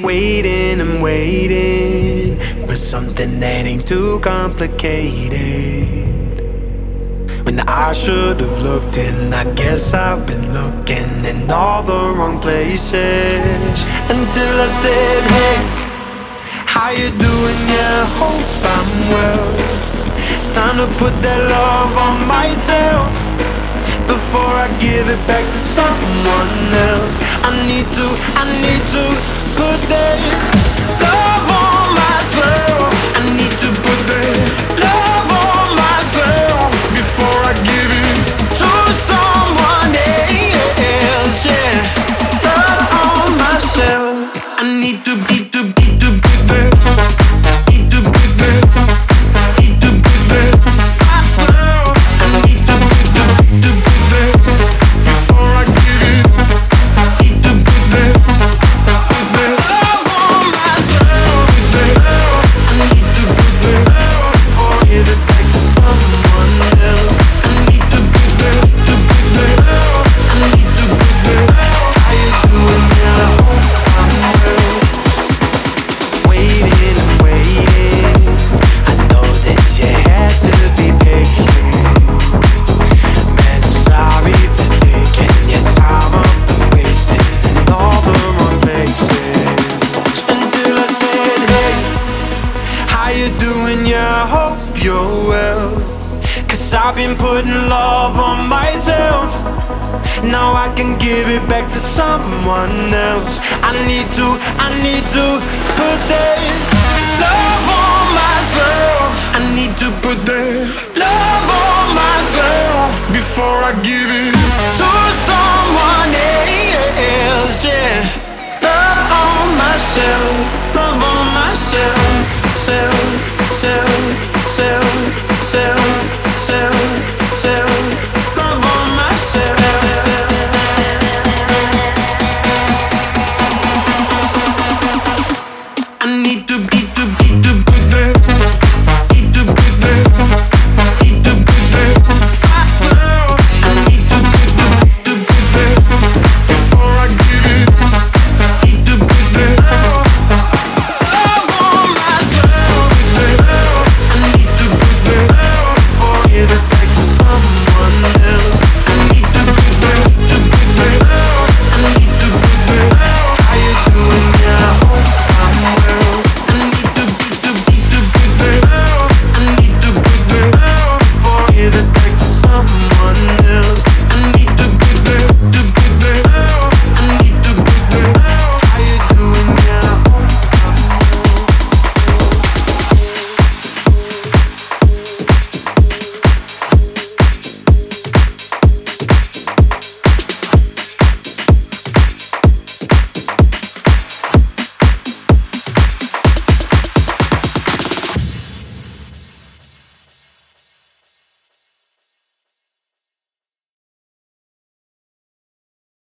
I'm waiting for something that ain't too complicated. When I should have looked, and I guess I've been looking in all the wrong places. Until I said, hey, how you doing? Yeah, hope I'm well. Time to put that love on myself before I give it back to someone else. I need to put that love on myself. I need to put that love on myself before I give it to someone else. Yeah, love on myself. I need to put that, need to put that, need to put that myself. I need to put that before I give it. Need to put that love on myself. I need to put that before I give it back to someone else. I need to put that, I need to put that. How you doing? Yeah, I hope I'm well. Waiting and waiting, I know that you had to be patient. Man, I'm sorry for taking your time up and wasting in all the wrong places. Until I said, hey, how you doing? Yeah, I hope you're well. 'Cause I've been putting love on myself. Now I can give it back to someone else. I need to put that love on myself. I need to put that love on myself before I give it to